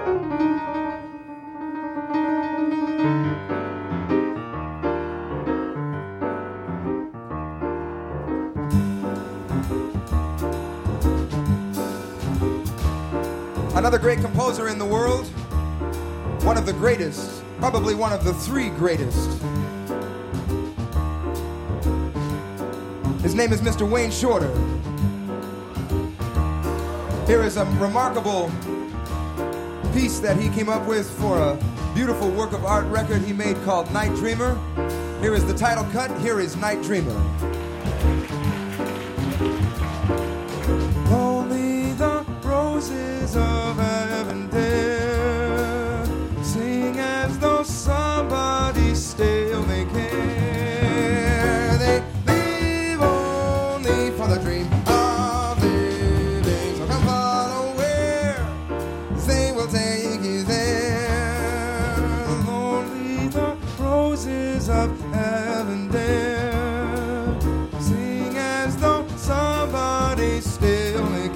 Another great composer in the world, one of the greatest, probably one of the three greatest. His name is Mr. Wayne Shorter. Here is a remarkable piece that he came up with for a beautiful work of art record he made called Night Dreamer. Here is the title cut. Here is Night Dreamer. Only the roses of Avondale sing as though somebody still may care. They live only for the dream of living. So come follow where they will take you there. Only the roses of Avondale sing as though somebody still may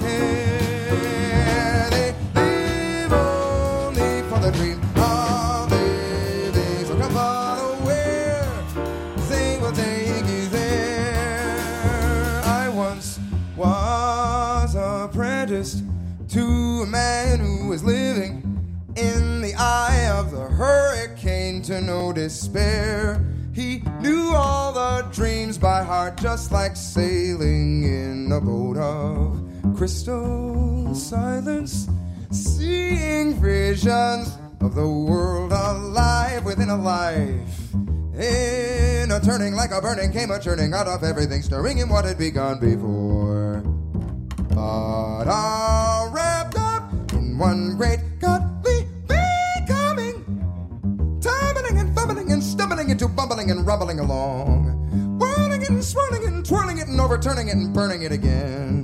care. They live only for the dream of living. So come follow where they will take you there. I once was apprenticed to a man who was living in the eye of the hurricane to no despair. He knew all the dreams by heart, just like sailing in a boat of crystal silence, seeing visions of the world alive within a life. In a turning like a burning came a churning out of everything, stirring in what had begun before. But all wrapped up in one great godly becoming, tumbling and fumbling and stumbling into bumbling and rumbling along, whirling and swirling and twirling it and overturning it and burning it again.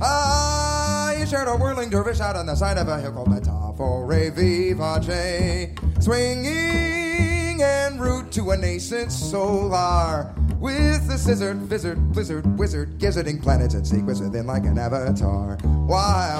I shared a whirling dervish out on the side of a hill called Metafore Vivace, swinging en route to a nascent solar, with the scissored, vizzard, blizzard, wizard, gizzarding planets and sequence within like an avatar. While,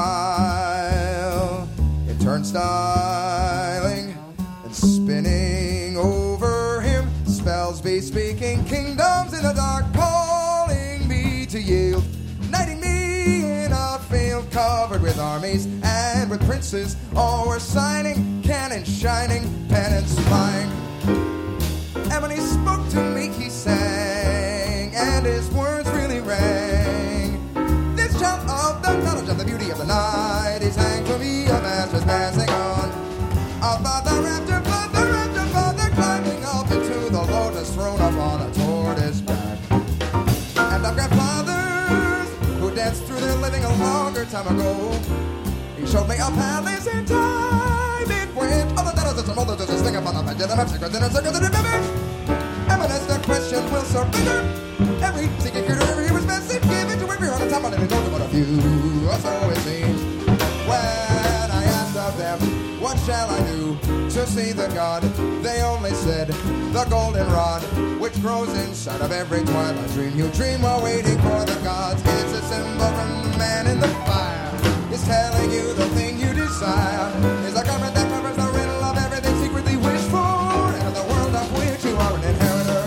meanwhile, it turnstiling and spinning over him, spells be speaking, kingdoms in the dark, calling me to yield, knighting me in a field covered with armies and with princes. All were signing, cannons shining, pennants flying. And when he spoke to me, he sang, and his words really rang. This child of the knowledge of the beauty of the night, he sang to me, a master's passing on. About the rapture, father, climbing up into the lotus throne upon a tortoise back. And I've got fathers who danced through their living a longer time ago. He showed me a palace in time. It went all the dollars and all the just thing upon the pendulum of secret dinner, circuit and image. Eminence, the question will surrender. Every secret creature, every hero's message, give it to every heart. Time on it, don't but a few. So it seems. When I asked of them, what shall I do to see the God? They only said, the golden rod, which grows inside of every twilight dream. You dream while waiting for the gods. It's a symbol from the man in the fire. It's telling you the thing you desire is a garment that covers the riddle of everything secretly wished for, and of the world of which you are an inheritor.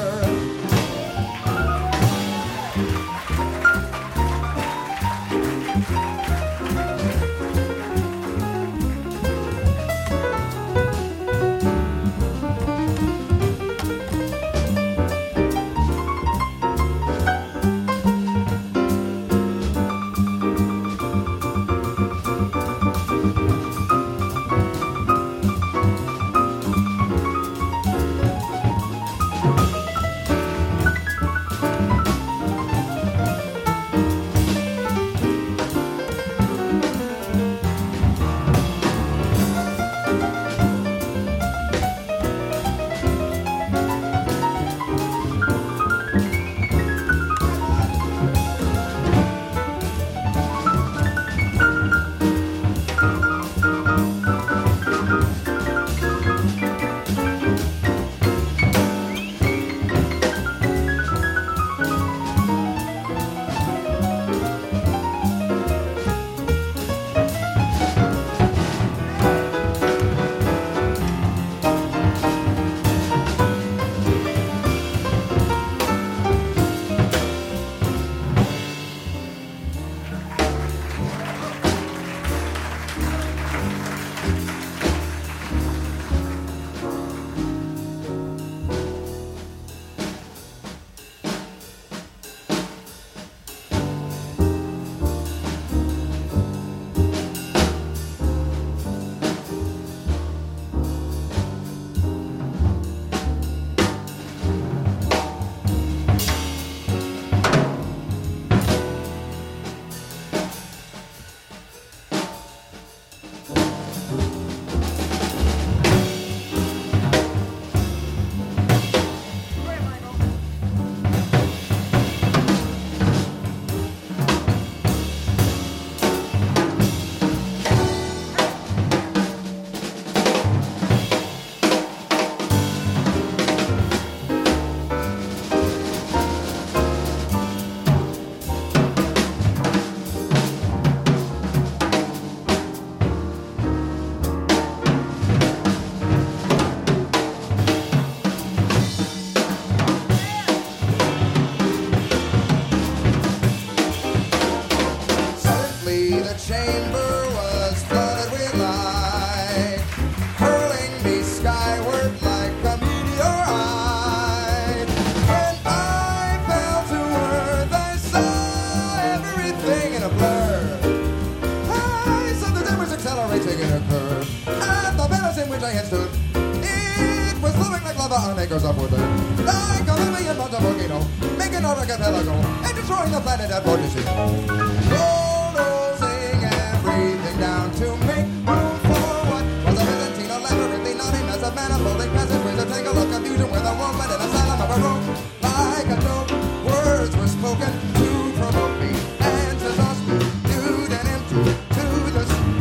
a racing in a curve. At the venison which I had stood, it was flowing like lava on acres of woodland, like a million tons of volcano, making an archipelago and destroying the planet at fortissimo. Bulldozing everything down to make room for what was a Byzantine, a labyrinthine, not a mess of manifolding passageways, a tangle of confusion with a woman in a asylum of her own. Like a note, words were spoken to provoke me and to toss me nude and empty to the sea.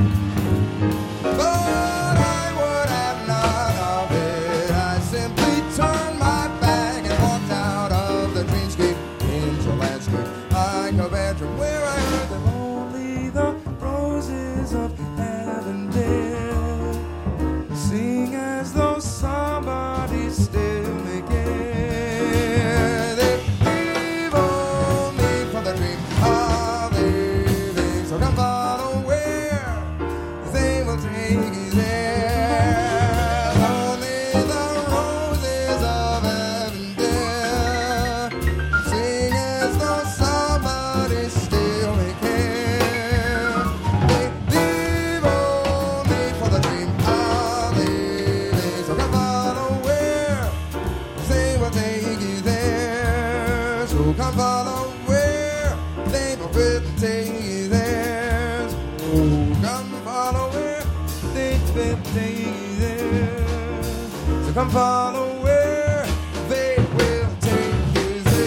But I would have none of it. I simply turned my back and walked out of the dreamscape into landscape like a bedroom where I heard them only the roses of Avondale sing as though somebody still may care. They leave only for the dream of leaving. So come follow where they will take you there. Only the roses of Avondale sing as though somebody still may care. They leave only for the dream of leaving. So come follow where they will take you there. So come follow where they will take you there. So come follow where they will take you there. So come follow where they will take you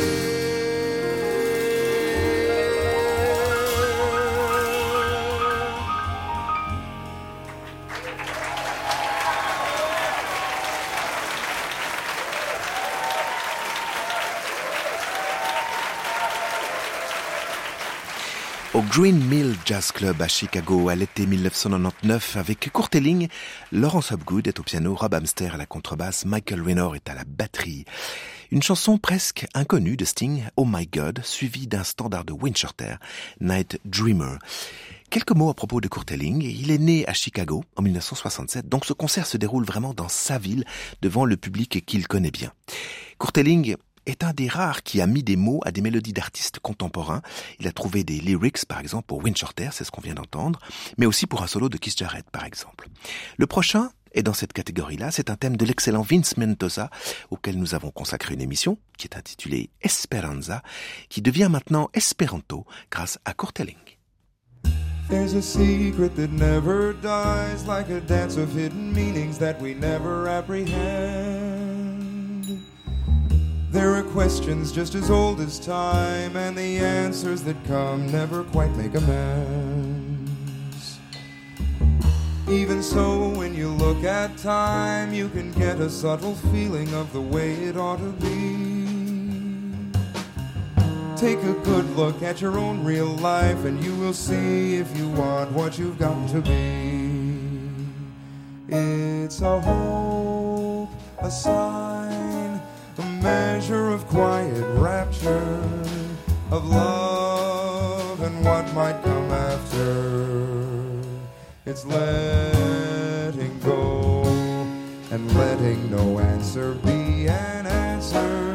Au Green Mill Jazz Club à Chicago à l'été 1999 avec Courteling, Laurence Hopgood est au piano, Rob Amster à la contrebasse, Michael Raynor est à la batterie. Une chanson presque inconnue de Sting, Oh My God, suivie d'un standard de Winchester, Night Dreamer. Quelques mots à propos de Courteling. Il est né à Chicago en 1967, donc ce concert se déroule vraiment dans sa ville, devant le public qu'il connaît bien. Courteling est un des rares qui a mis des mots à des mélodies d'artistes contemporains. Il a trouvé des lyrics, par exemple, pour Winchester, c'est ce qu'on vient d'entendre, mais aussi pour un solo de Keith Jarrett, par exemple. Le prochain est dans cette catégorie-là. C'est un thème de l'excellent Vince Mendoza, auquel nous avons consacré une émission, qui est intitulée Esperanza, qui devient maintenant Esperanto grâce à Courteling. There's a secret that never dies, like a dance of hidden meanings that we never apprehend. There are questions just as old as time, and the answers that come never quite make amends. Even so, when you look at time, you can get a subtle feeling of the way it ought to be. Take a good look at your own real life, and you will see if you want what you've got to be. It's a hope, a sign, a measure of quiet rapture, of love and what might come after. It's letting go and letting no answer be an answer.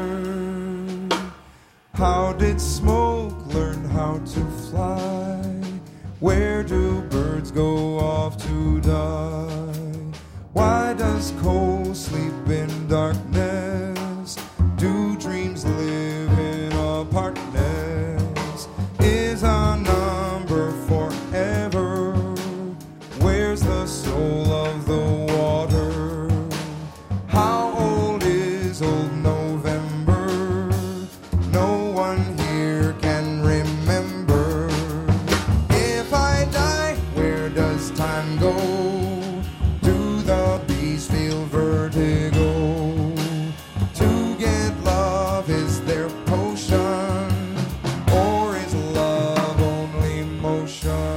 How did smoke learn how to fly? Where do birds go off to die? Why does coal sleep in darkness? Do dreams live in apartness? Is our number forever? Where's the soul of the water? How old is old November? No one here can remember. If I die, where does time go? Do the bees feel vertigo? To get love, is their potion? Or is love only motion?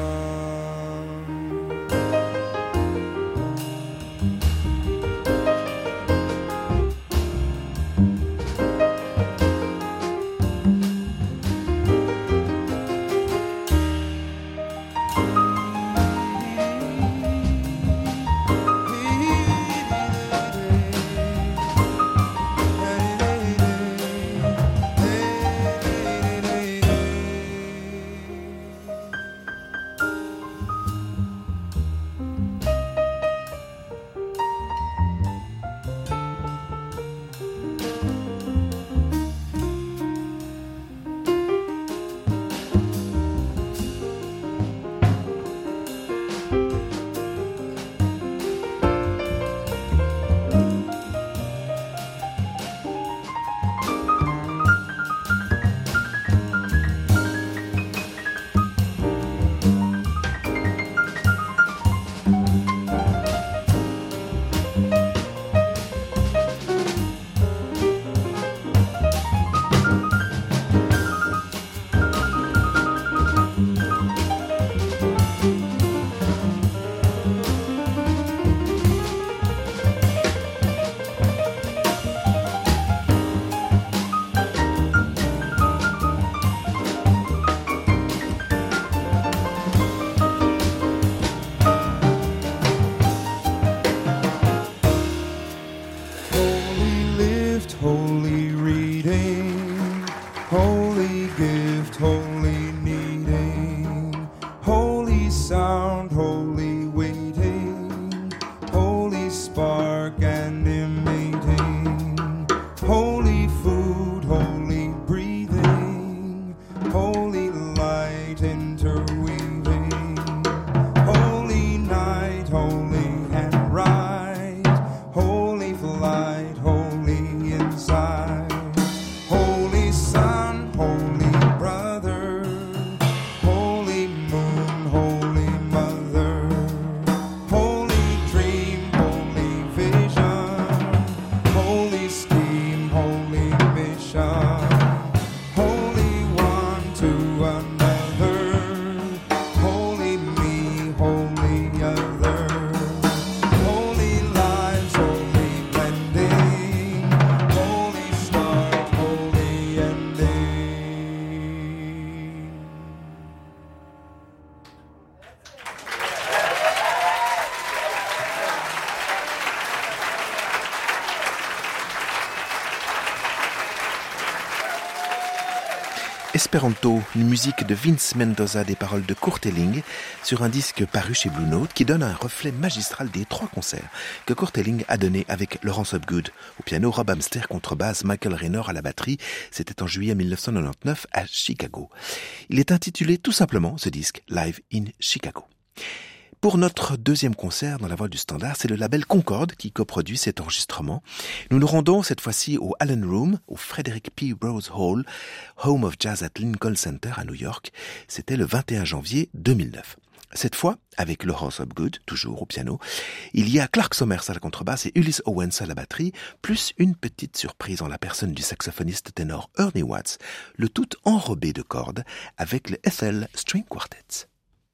Esperanto, une musique de Vince Mendoza, des paroles de Kurt Elling, sur un disque paru chez Blue Note qui donne un reflet magistral des 3 concerts que Kurt Elling a donnés avec Laurence Hopgood au piano, Rob Amster contrebasse, Michael Raynor à la batterie. C'était en juillet 1999 à Chicago. Il est intitulé tout simplement, ce disque, Live in Chicago. Pour notre deuxième concert dans la voie du standard, c'est le label Concorde qui coproduit cet enregistrement. Nous nous rendons cette fois-ci au Allen Room, au Frederick P. Rose Hall, Home of Jazz at Lincoln Center à New York. C'était le 21 janvier 2009. Cette fois, avec Laurence Hopgood, toujours au piano, il y a Clark Sommers à la contrebasse et Ulysse Owens à la batterie, plus une petite surprise en la personne du saxophoniste ténor Ernie Watts, le tout enrobé de cordes avec le Ethel String Quartet.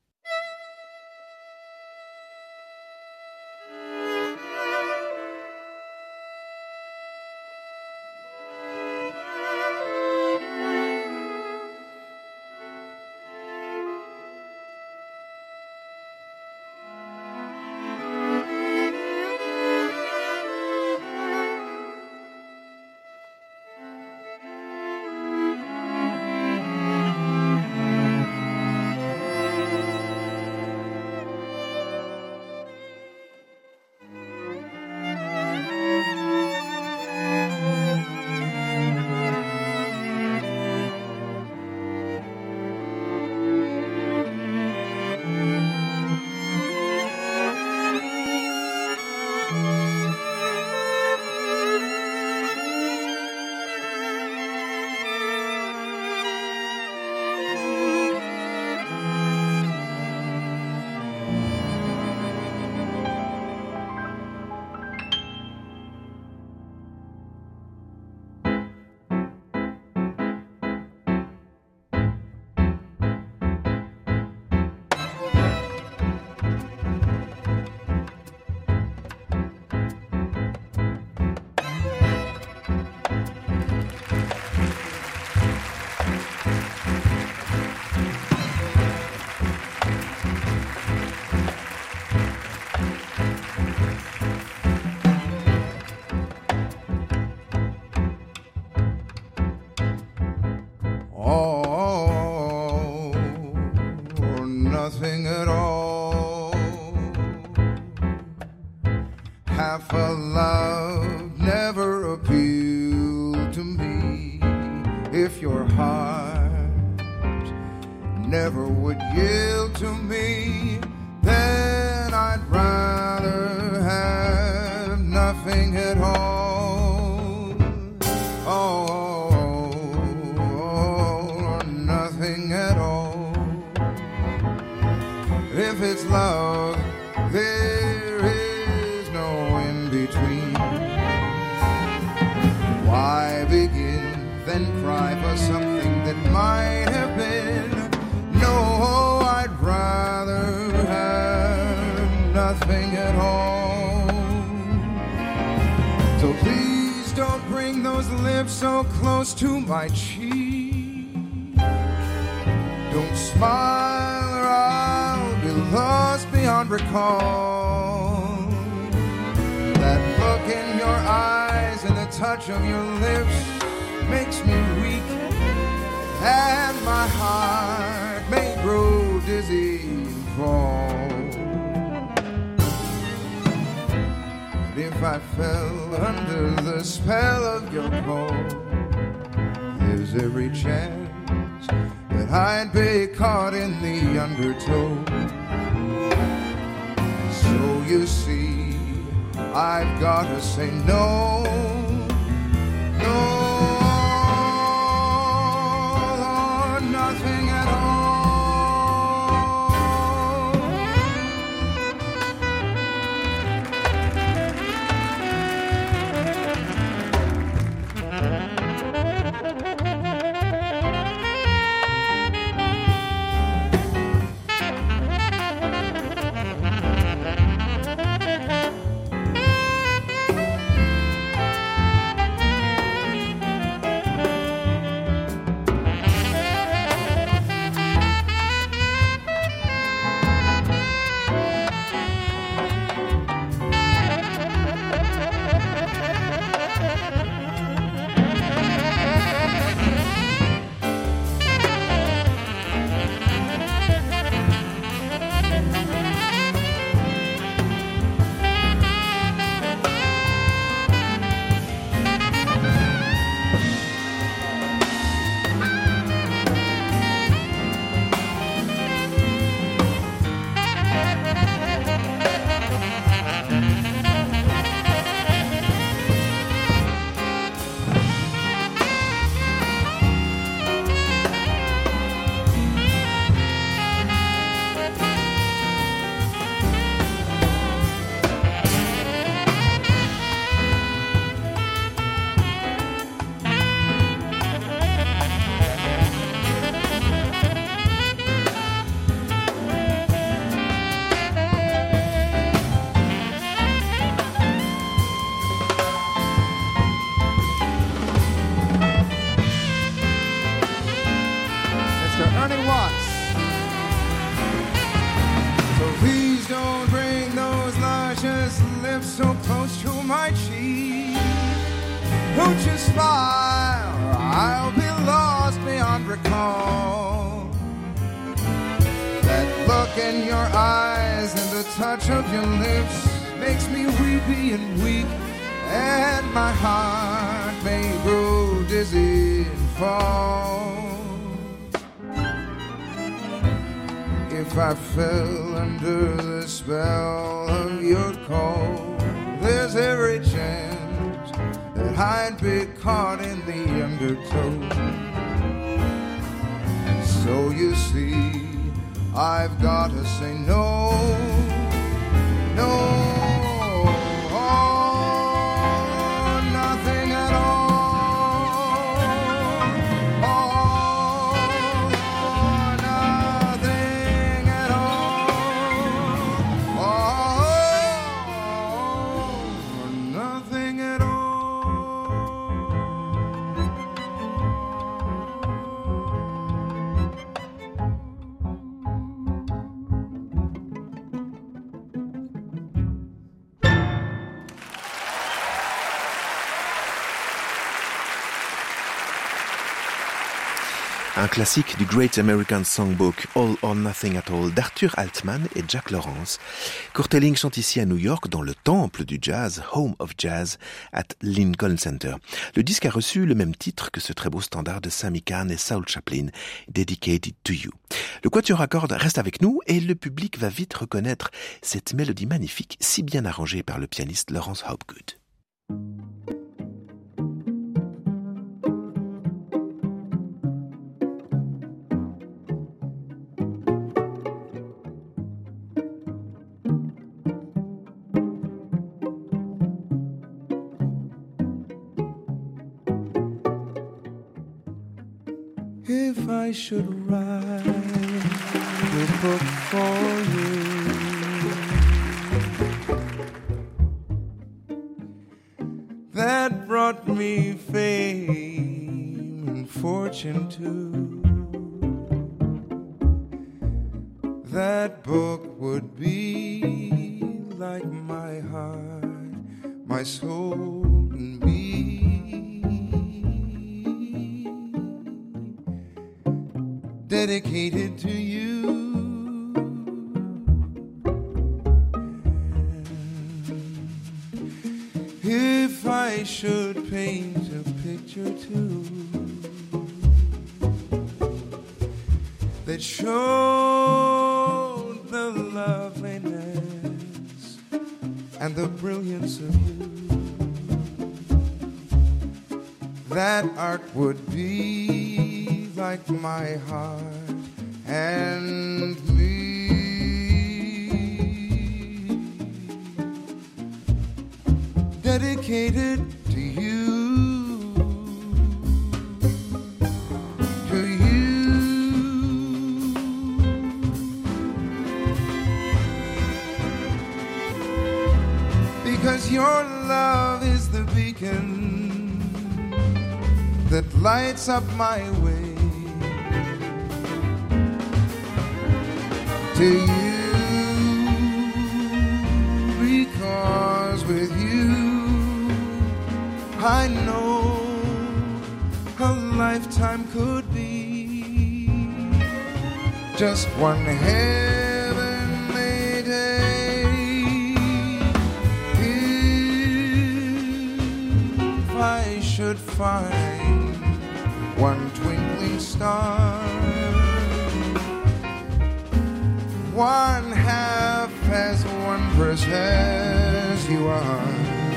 Nothing at all. Half a love never appealed to me. If your heart never would yield to me, then I'd rather have nothing at all. Oh, nothing at all. If it's love, there is no in-between. Why begin, then cry for something that might have been? No, I'd rather have nothing at all. So please don't bring those lips so close to my cheek. Don't smile or I'll be lost beyond recall. That look in your eyes and the touch of your lips makes me weak, and my heart may grow dizzy and fall. But if I fell under the spell of your call, there's every chance that I'd be caught in the undertow. So you see, I've gotta say no, no, or nothing at all. his lips so close to my cheek. Don't you smile, or I'll be lost beyond recall. That look in your eyes and the touch of your lips makes me weepy and weak, and my heart may grow dizzy and fall. If I fell under the spell of your call, there's every chance that I'd be caught in the undertow. So you see, I've got to say no, no. Un classique du Great American Songbook, All or Nothing at All, d'Arthur Altman et Jack Lawrence. Court Elling chante ici à New York, dans le temple du jazz, Home of Jazz, at Lincoln Center. Le disque a reçu le même titre que ce très beau standard de Sammy Cahn et Saul Chaplin, Dedicated to You. Le quatuor à cordes reste avec nous et le public va vite reconnaître cette mélodie magnifique, si bien arrangée par le pianiste Lawrence Hopgood. If I should write a book for you, that brought me fame and fortune too, that book would be like my heart, my soul and me. Dedicated to you. If I should paint a picture too that showed the loveliness and the brilliance of you, that art would be like my heart and me. Dedicated to you, to you. Because your love is the beacon that lights up my way. To you, because with you I know a lifetime could be just one heavenly day. If I should find one twinkling star, one half as wondrous as you are,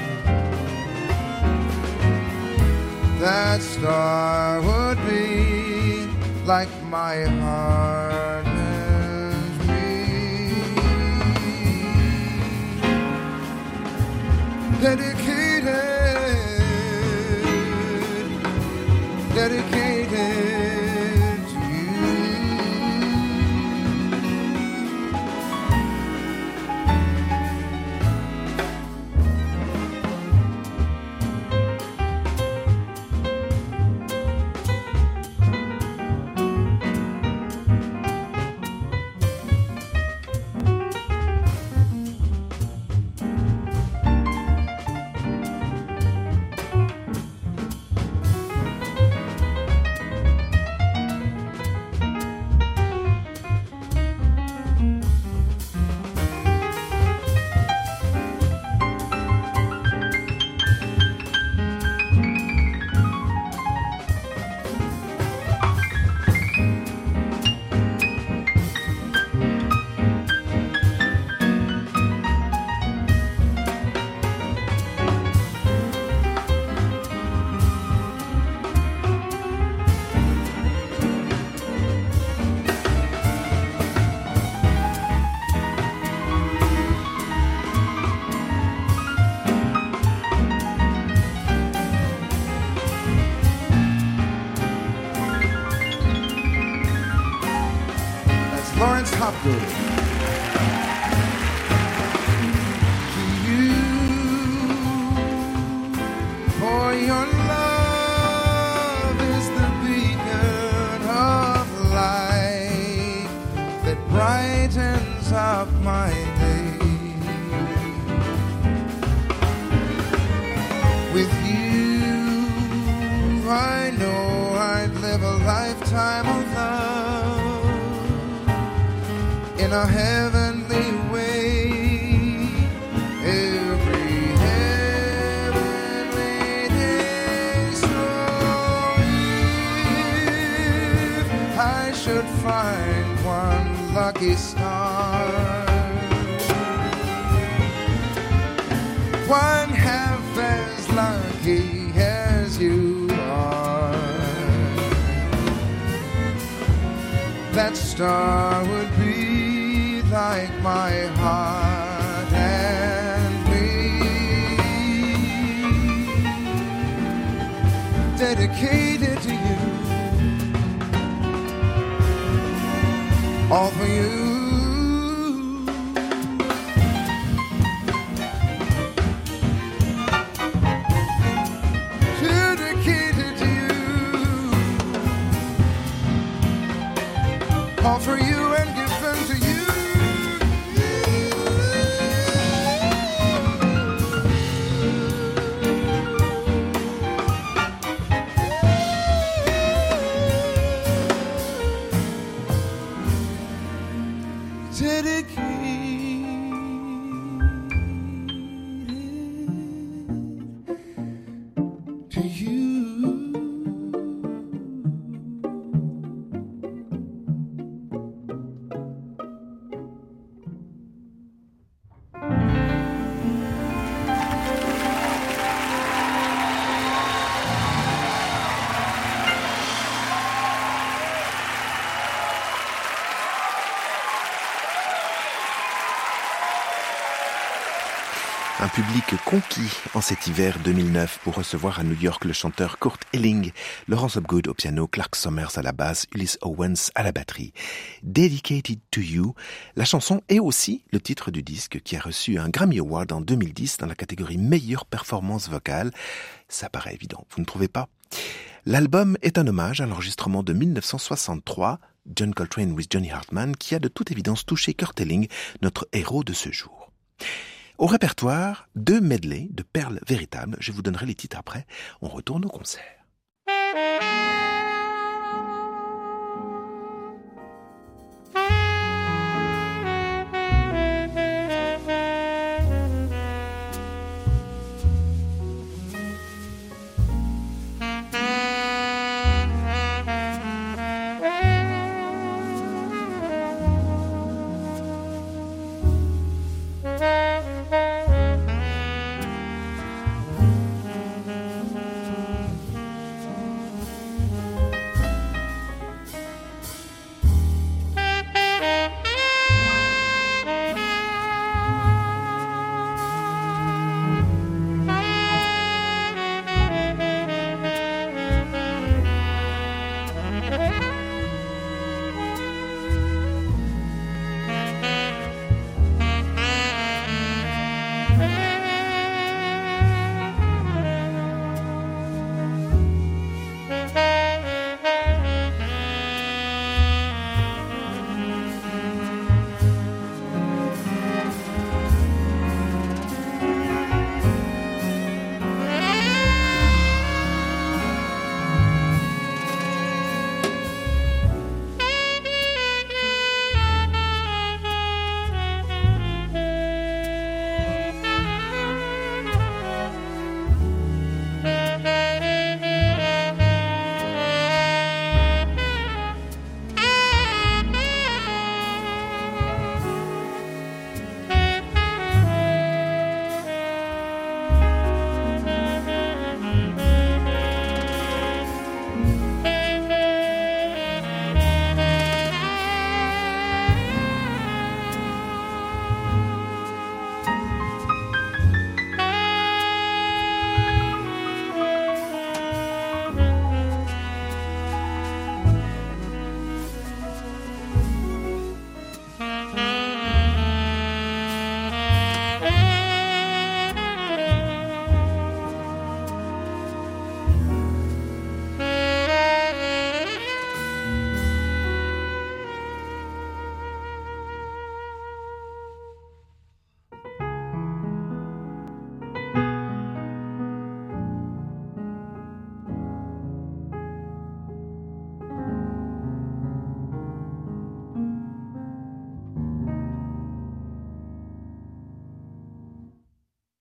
that star would be like my heart and me. Dedicated, dedicated. good. To you, for your love is the beacon of light that brightens up my day. With you, I know I'd live a lifetime of love in a heavenly way. Every heavenly day. So if I should find one lucky star, one half as lucky as you are, that star would be like my heart and me, dedicated to you, all for you. All for you and given to you. Dedicated to you. Un public conquis en cet hiver 2009 pour recevoir à New York le chanteur Kurt Elling, Laurence Hopgood au piano, Clark Summers à la basse, Ulysse Owens à la batterie. Dedicated to You, la chanson est aussi le titre du disque qui a reçu un Grammy Award en 2010 dans la catégorie meilleure performance vocale. Ça paraît évident, vous ne trouvez pas ? L'album est un hommage à l'enregistrement de 1963, John Coltrane with Johnny Hartman, qui a de toute évidence touché Kurt Elling, notre héros de ce jour. Au répertoire, 2 medleys de perles véritables. Je vous donnerai les titres après. On retourne au concert.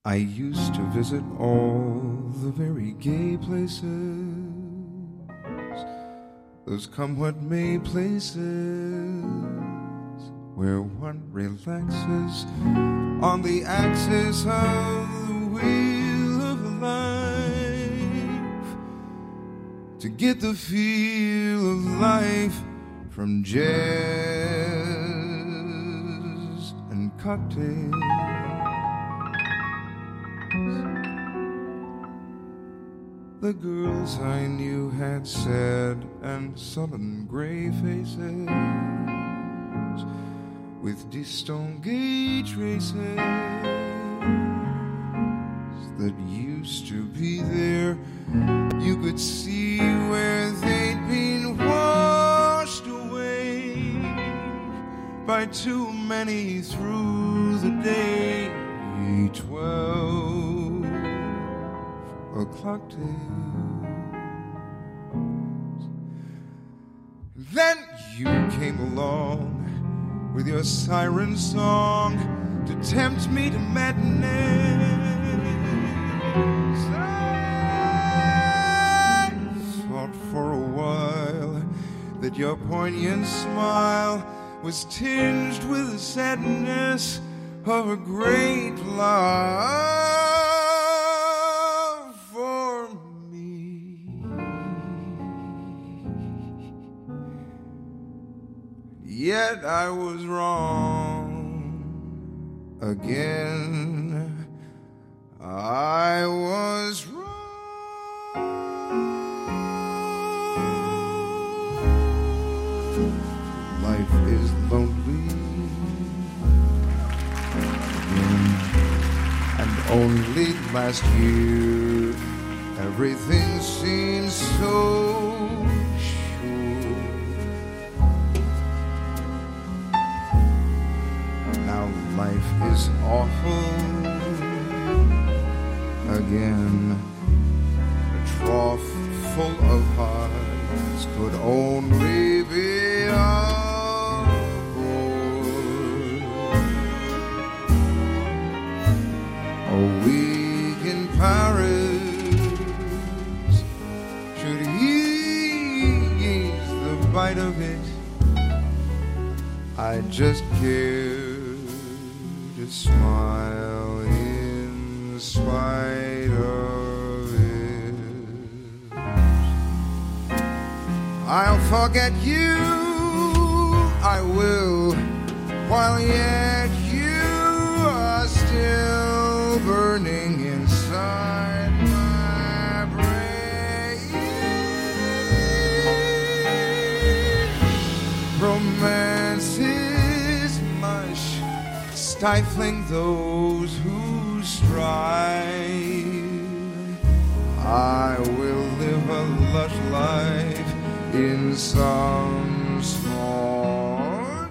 I used to visit all the very gay places, those come what may places, where one relaxes on the axis of the wheel of life, to get the feel of life from jazz and cocktails. The girls I knew had sad and sullen gray faces with distingué traces that used to be there. You could see where they'd been washed away by too many through the day. 12 o'clock tales. Then you came along with your siren song to tempt me to madness. I thought for a while that your poignant smile was tinged with the sadness of a great love for me. Yet I was wrong again. I was wrong. Life is lonely, and only last year everything seems so sure. Now life is awful again. A trough full of hearts could only be a week in Paris should ease the bite of it. I just care to smile in spite of it. I'll forget you, I will, while yet you are still burning inside my brain. Romance is mush, stifling those who strive. I will live a lush life in some small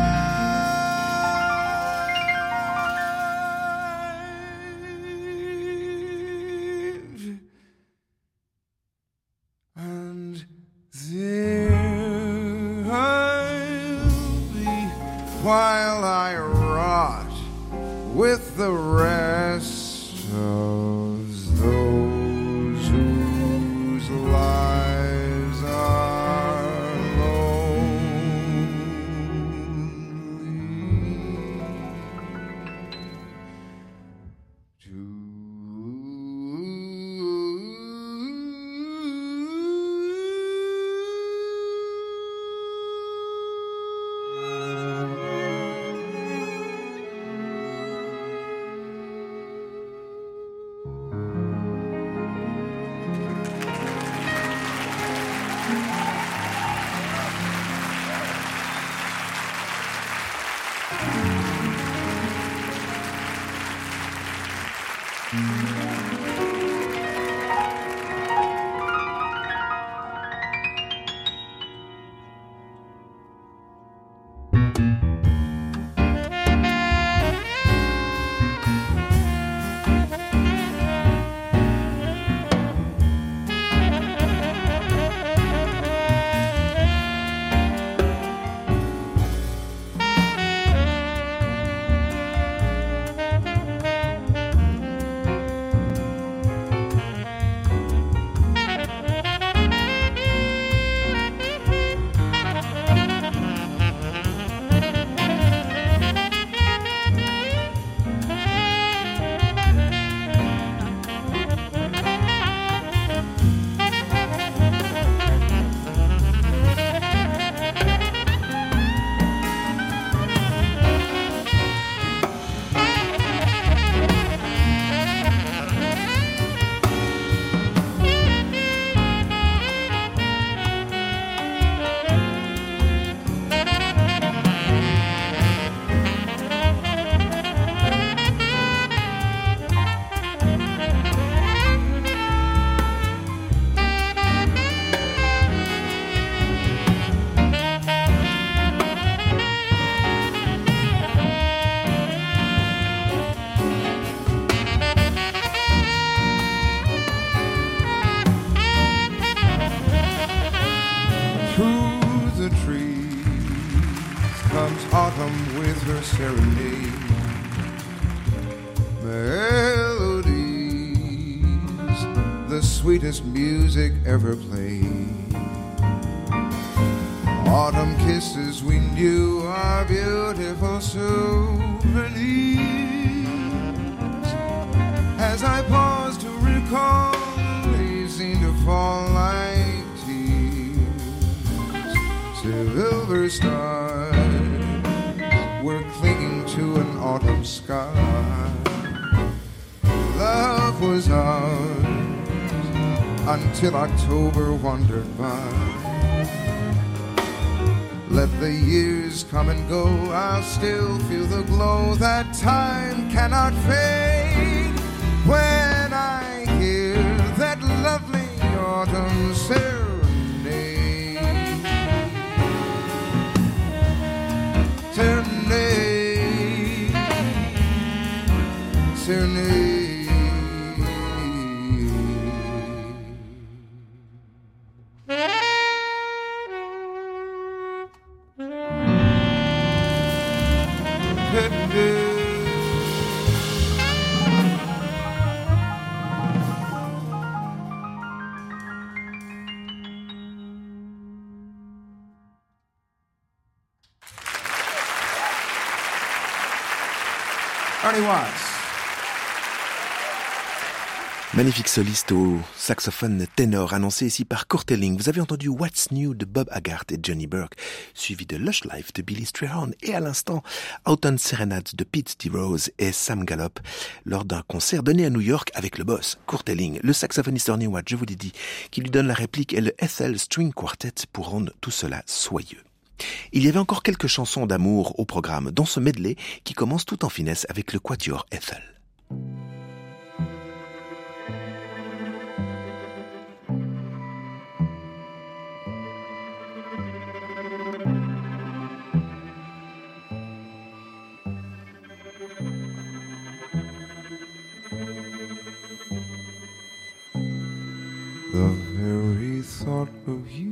dive. And there I'll be while I rot with the rest of those whose lives are lonely. her serenade. Melodies, the sweetest music ever played. Autumn kisses we knew are beautiful souvenirs. As I pause to recall, they seem to fall like tears. Silver stars were clinging to an autumn sky. Love was ours until October wandered by. Let the years come and go, I'll still feel the glow that time cannot fade. When I hear that lovely autumn serenade. Serenade, serenade. Ernie Watts. Magnifique soliste au saxophone ténor annoncé ici par Court Elling. Vous avez entendu What's New de Bob Haggart et Johnny Burke, suivi de Lush Life de Billy Strayhorn et à l'instant Autumn Serenade de Pete DeRose et Sam Gallop lors d'un concert donné à New York avec le boss Court Elling. Le saxophoniste Ernie Watts, je vous l'ai dit, qui lui donne la réplique et le Ethel String Quartet pour rendre tout cela soyeux. Il y avait encore quelques chansons d'amour au programme, dont ce medley qui commence tout en finesse avec le quatuor Ethel. The very thought of you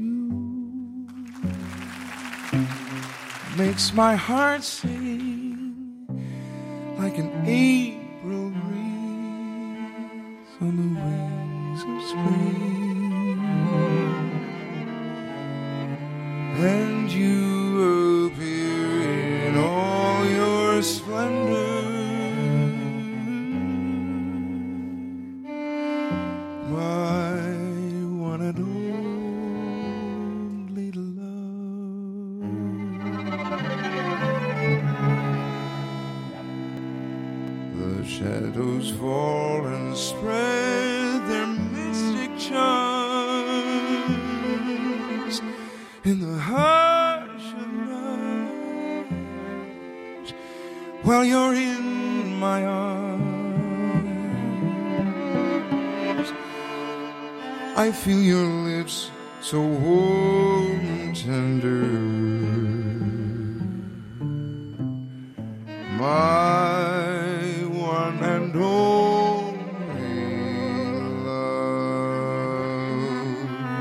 makes my heart sing like an April breeze on the wings of spring. And you appear in all your splendor, my one and only love. The shadows fall and spread their mystic charms in the hush of night while you're in my arms. I feel your lips so warm and tender, my one and only love.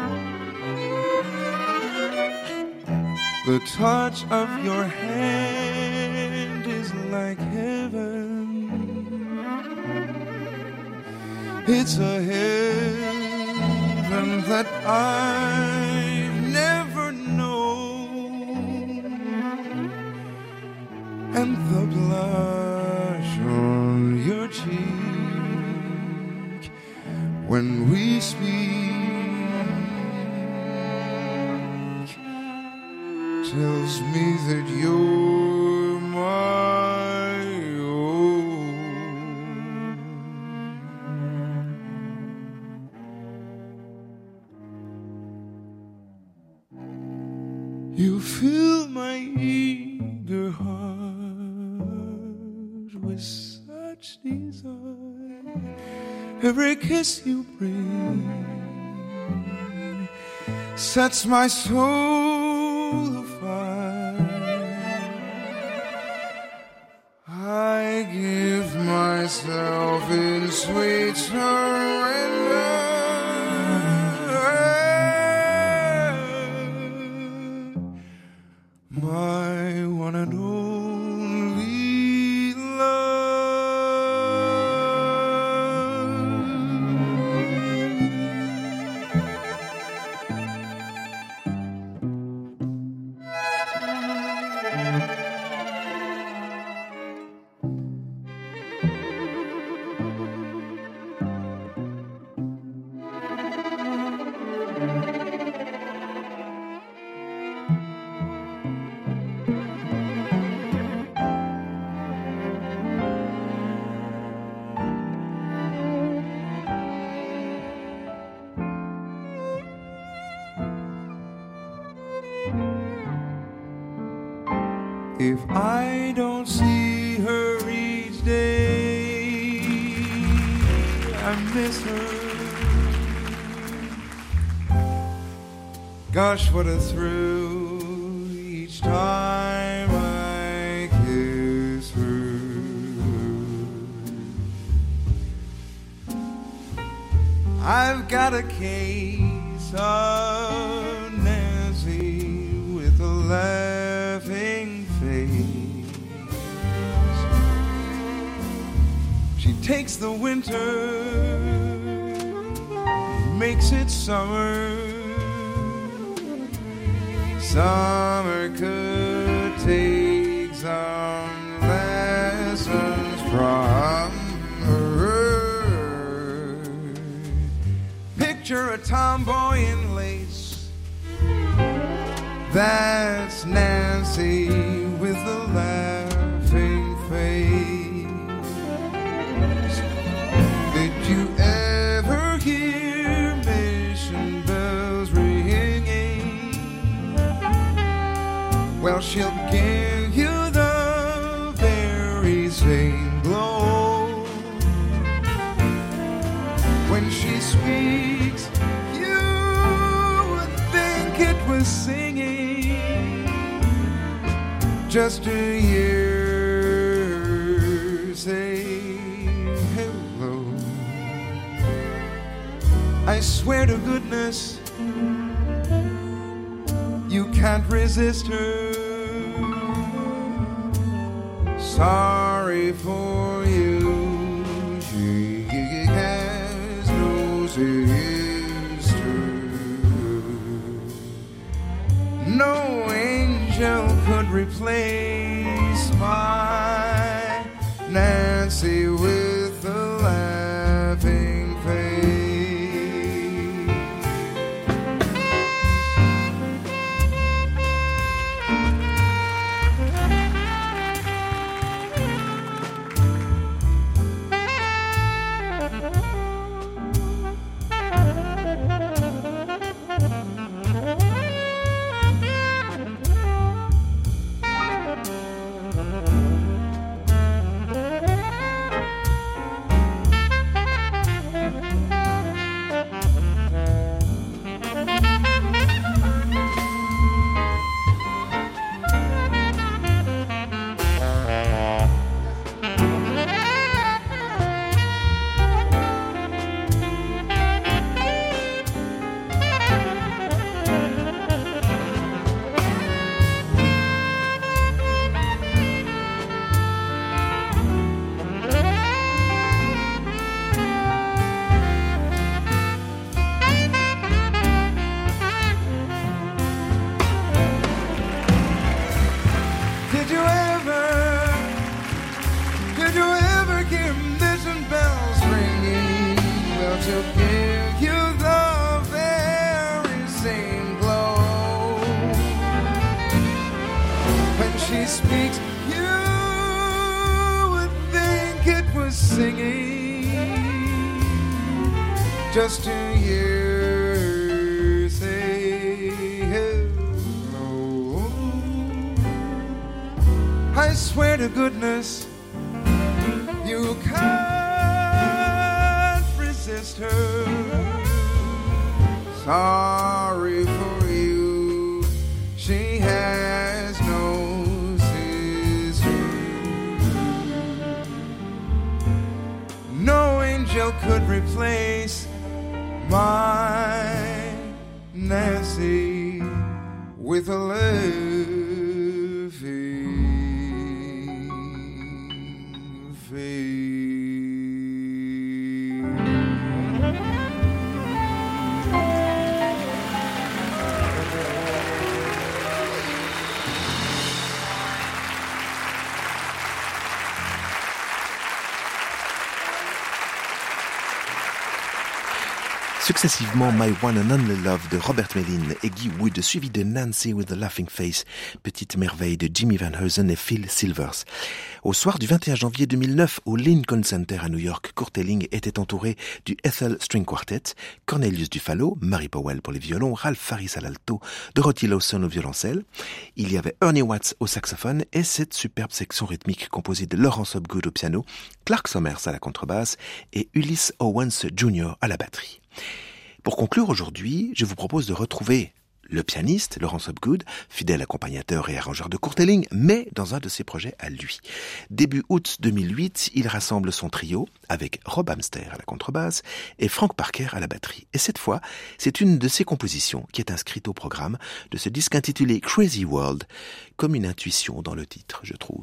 The touch of your hand is like heaven. It's a heaven that I've never known, and the blush on your cheek when we speak tells me that you're my own. You fill my eager heart with such desire. Every kiss you bring sets my soul afire. I give myself in sweet surrender. My one and only if I don't see her each day. I miss her. Gosh, what a thrill each time I kiss her. I've got a case of Nancy with a laughing face. She takes the winter, makes it summer. Summer could take some lessons from her. Picture a tomboy in lace. That's Nancy with a laughing face. Did you ever hear mission bells ringing? Well, she'll give you the very same glow. When she speaks, you would think it was singing. Just to hear say hello. I swear to goodness, you can't resist her. Sorry for you, she has no sister. No angel could replace my Nancy with a laughing face. Speaks, you would think it was singing. Just to hear say hello. I swear to goodness, you can't resist her. Sorry for you, she has no. No angel could replace my Nancy with a laughing face. Successivement My One and Only Love de Robert Mellin et Guy Wood, suivi de Nancy with a Laughing Face, Petite Merveille de Jimmy Van Heusen et Phil Silvers. Au soir du 21 janvier 2009, au Lincoln Center à New York, Kurt Elling était entouré du Ethel String Quartet, Cornelius Dufalo, Mary Powell pour les violons, Ralph Farris à l'alto, Dorothy Lawson au violoncelle. Il y avait Ernie Watts au saxophone et cette superbe section rythmique composée de Laurence Hopgood au piano, Clark Summers à la contrebasse et Ulysse Owens Jr. à la batterie. Pour conclure aujourd'hui, je vous propose de retrouver le pianiste Laurence Hopgood, fidèle accompagnateur et arrangeur de Kurt Elling, mais dans un de ses projets à lui. Début août 2008, il rassemble son trio avec Rob Amster à la contrebasse et Frank Parker à la batterie. Et cette fois, c'est une de ses compositions qui est inscrite au programme de ce disque intitulé Crazy World, comme une intuition dans le titre, je trouve.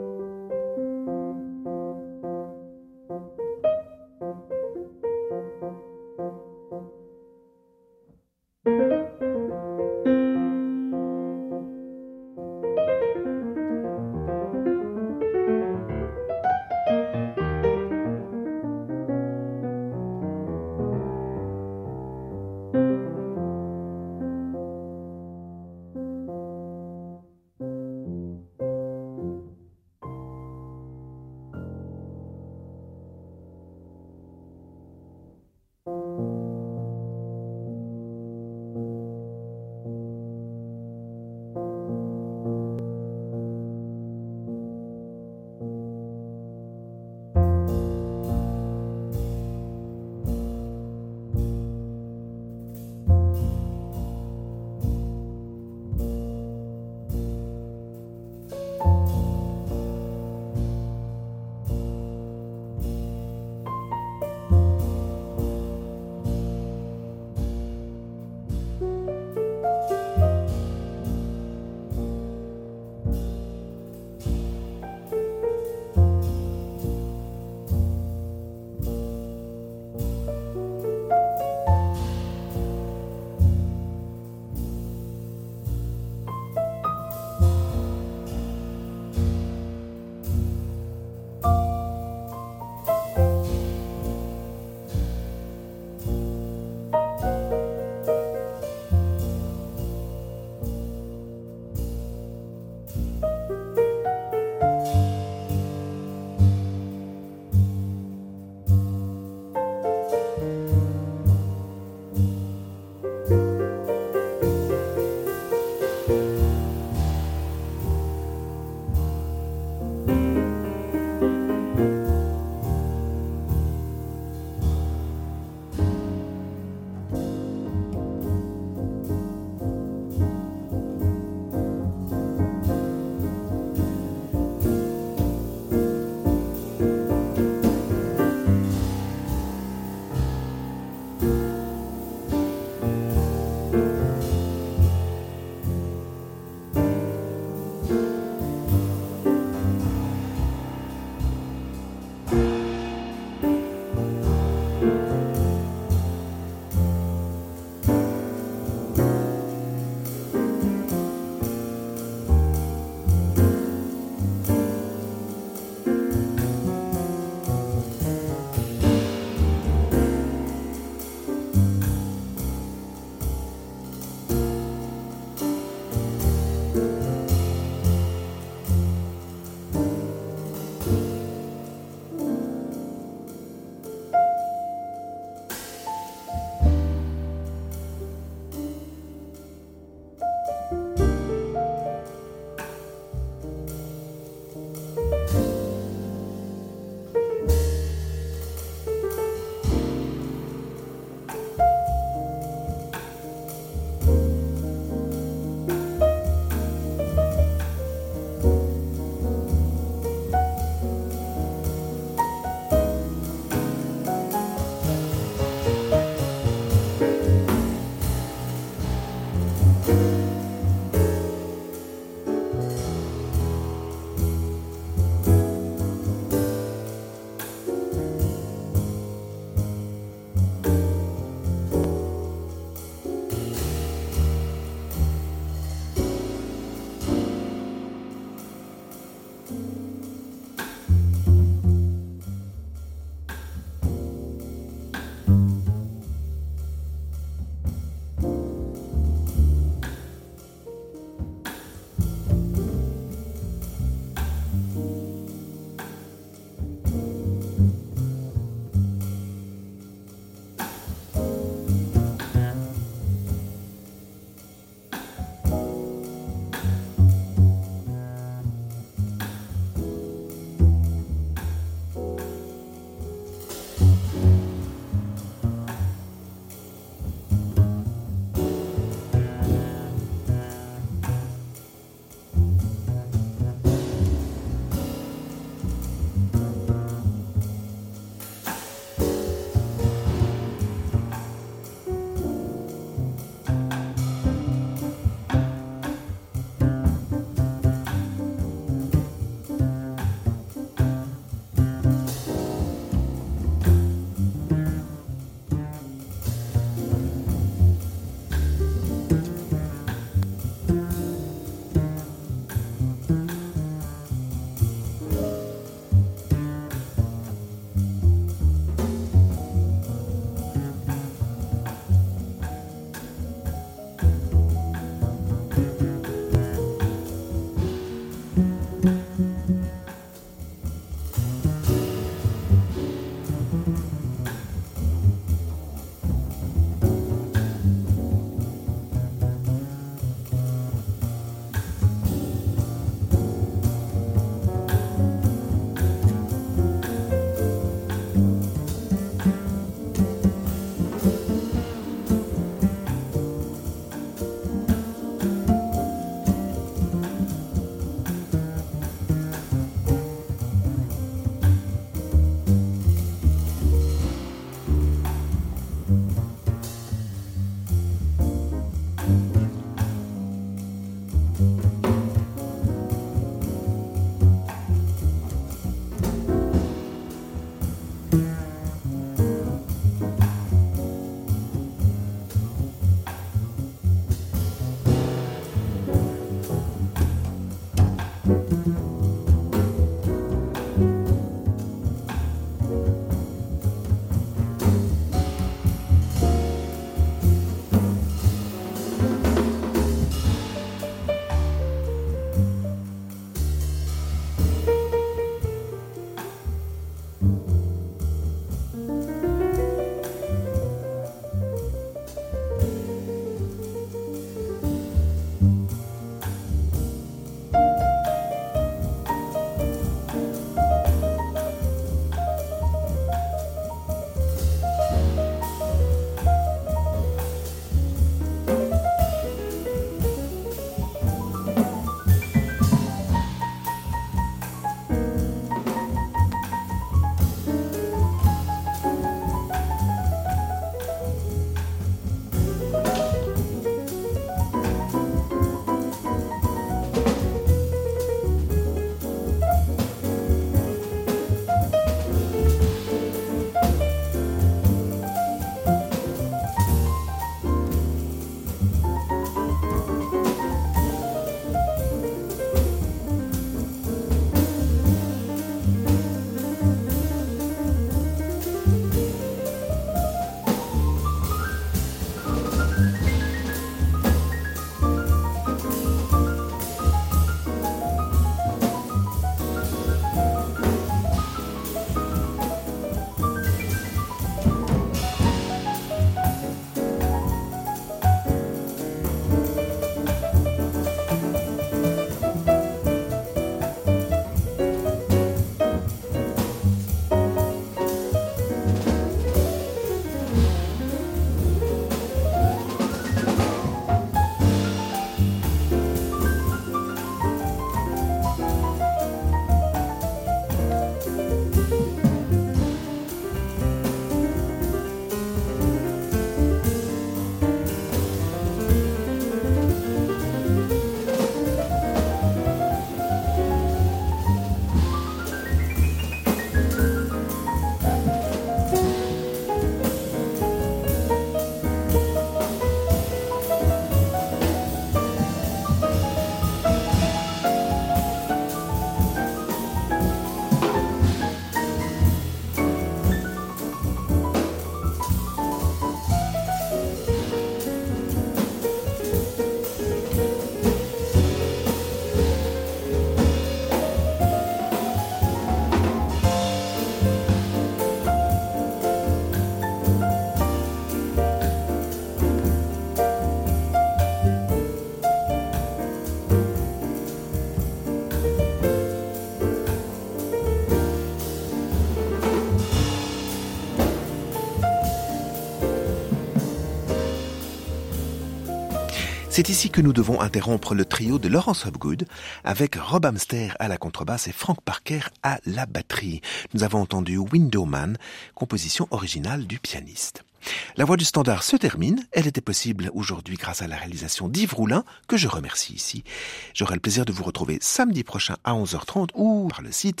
C'est ici que nous devons interrompre le trio de Laurence Hopgood avec Rob Amster à la contrebasse et Frank Parker à la batterie. Nous avons entendu Window Man, composition originale du pianiste. La Voix du Standard se termine. Elle était possible aujourd'hui grâce à la réalisation d'Yves Roulin, que je remercie ici. J'aurai le plaisir de vous retrouver samedi prochain à 11h30 ou par le site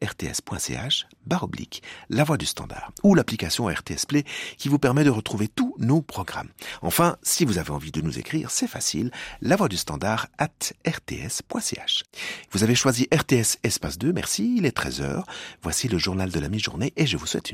rts.ch/La Voix du Standard ou l'application RTS Play qui vous permet de retrouver tous nos programmes. Enfin, si vous avez envie de nous écrire, c'est facile, lavoixdustandard@rts.ch. Vous avez choisi RTS Espace 2, merci, il est 13h. Voici le journal de la mi-journée et je vous souhaite une